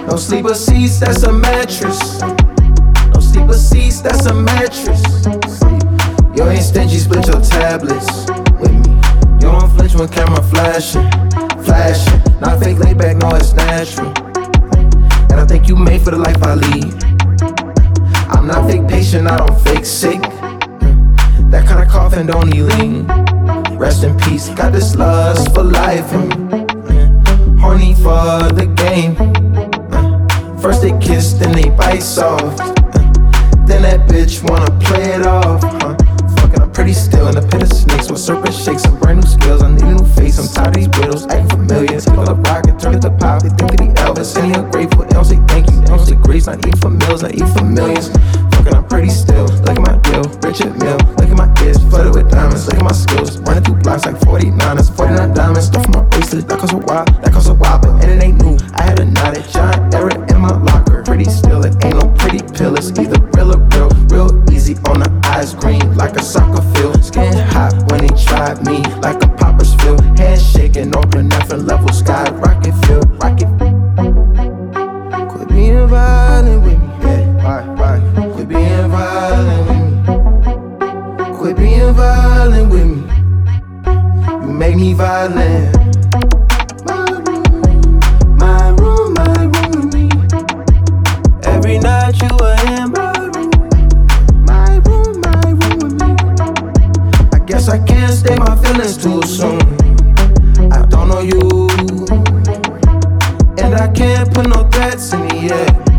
No sleeper seats, that's a mattress. No sleeper seats, that's a mattress. You ain't stingy, split your tablets with me. You don't flinch when camera flashing. Not fake, laid back, no, it's natural. And I think you made for the life I lead. I'm not fake patient, I don't fake sick. That kind of coughing don't need lean. Rest in peace, got this lust for life. Horny for the game. First they kiss, then they bite soft. Then that bitch wanna play it off. Fucking, I'm pretty still in the pit of snakes with serpent shakes. Some brand new skills, I need a new face. I'm tired of these widows acting familiar. Take all the rock and turn it to pop. They think that he Elvis, and he ungrateful. They don't say thank you, they don't say grace. Not eat for meals, not eat for millions. Fucking, I'm pretty still. Look at my deal, Richard Mill. Look at my ears, flooded with diamonds. Look at my skills, running through blocks like 49ers, 49 diamonds. Stuff from my bracelet, that costs a while, but and it ain't new. I had a knotted giant error in my locker. Pretty still, it ain't no pretty pill. It's either real or real easy on the eyes, green like a soccer field. Skin hot when they tried me, like a popper's field. Hands shaking on different level, sky rocket feel, rocket. Quit being violent with me, yeah. Quit being violent with me. Quit being violent with me. You make me violent. My room with me. Every night you are in my room with me. I guess I can't state my feelings too soon. I don't know you, and I can't put no threats in the air.